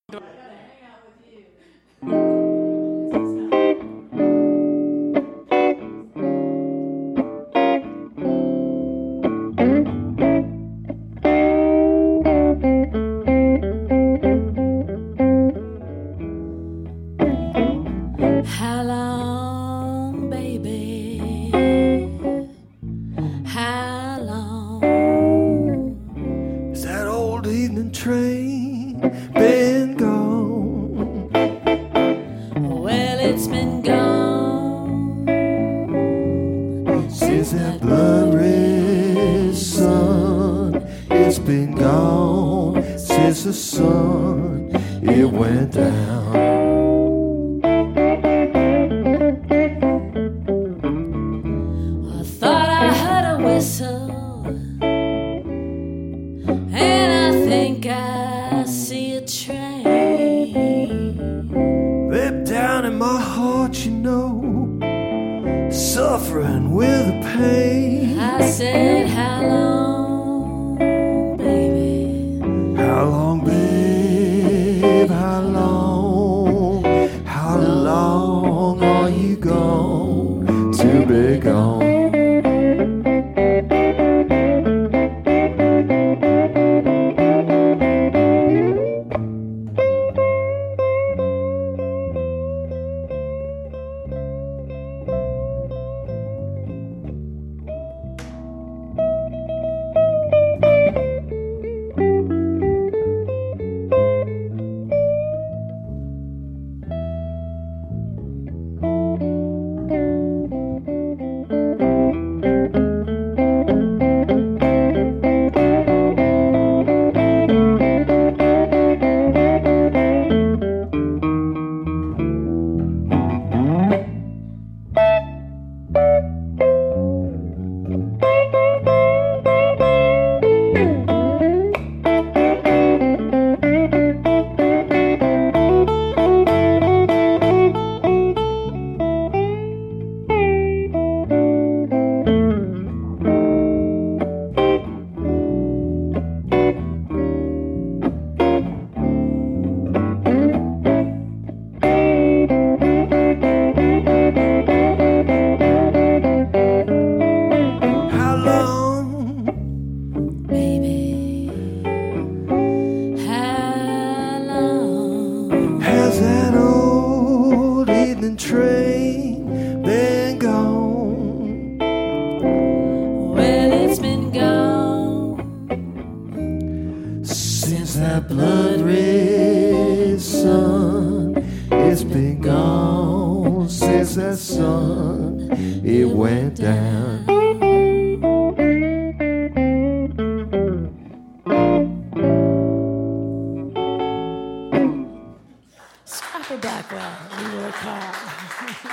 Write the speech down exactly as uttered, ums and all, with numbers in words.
How long, baby? How long has that old evening train been gone? Well, it's been gone Since that blood red sun. It's been gone since the sun it went down. Whistle, and I think I see a train. Deep down in my heart, you know, suffering with the pain. I said, how long, baby? How long, babe? How long? How long are you gone to be gone? Has that old evening train been gone? Well, it's been gone since that blood red sun. It's been gone since that sun it went down. Scrappy Blackwell, we work hard.